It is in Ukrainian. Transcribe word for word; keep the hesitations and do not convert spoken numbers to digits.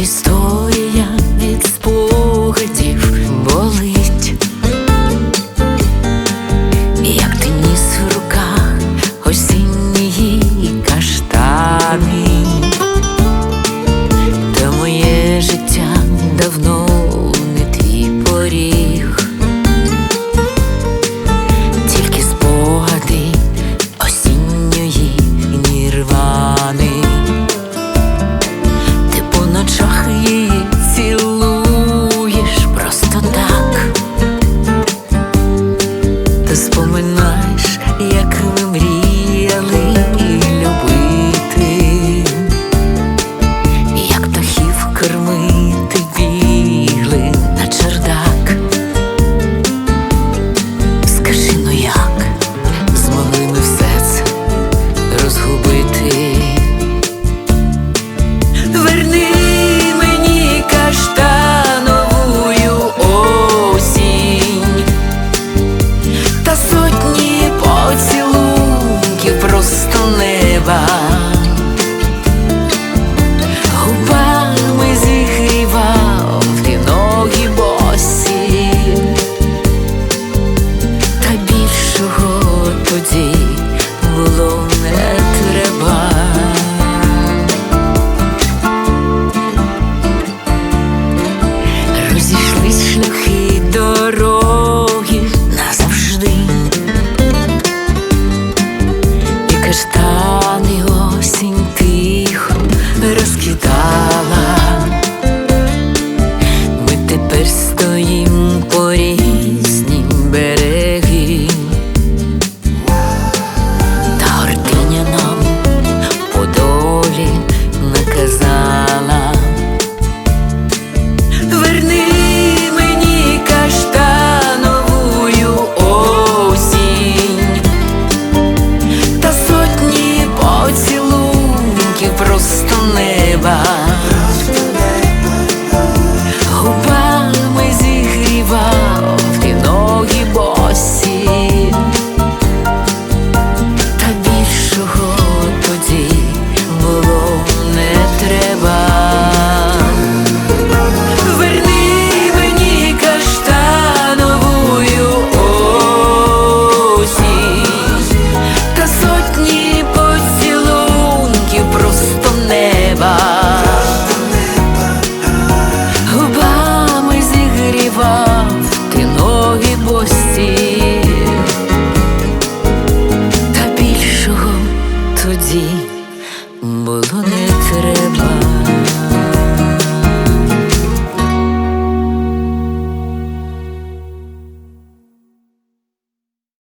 історія від спогадів болить, як ти ніс в руках осіннії каштани. Та моє життя давно не твій поріг, тільки спогади осінньої нірвани. Ти по ночах її цілуєш просто так, та споминаєш, як ми мріяли любити, як птахів кормити бігли на чердак. Скажи, ну як змогли ми все це розгубити? Верни мені каштановую осінь та сотні поцілунків просто неба. Губами зігрівав ти ноги босі, та більшого тоді було не треба. Розійшлись шляхи дороги назавжди, і каштани осінь тихо розкидала. Ми тепер стоїм по різні береги, та гординя нам по долі наказала. Верни мені каштановую осінь та сотні поцілунків просто неба. Губами зігрівав ти ноги босі, та більшого тоді було не треба. Верни мені каштановую осінь та сотні поцілунків просто неба. Губами зігрівав ти ноги босі, та більшого тоді було не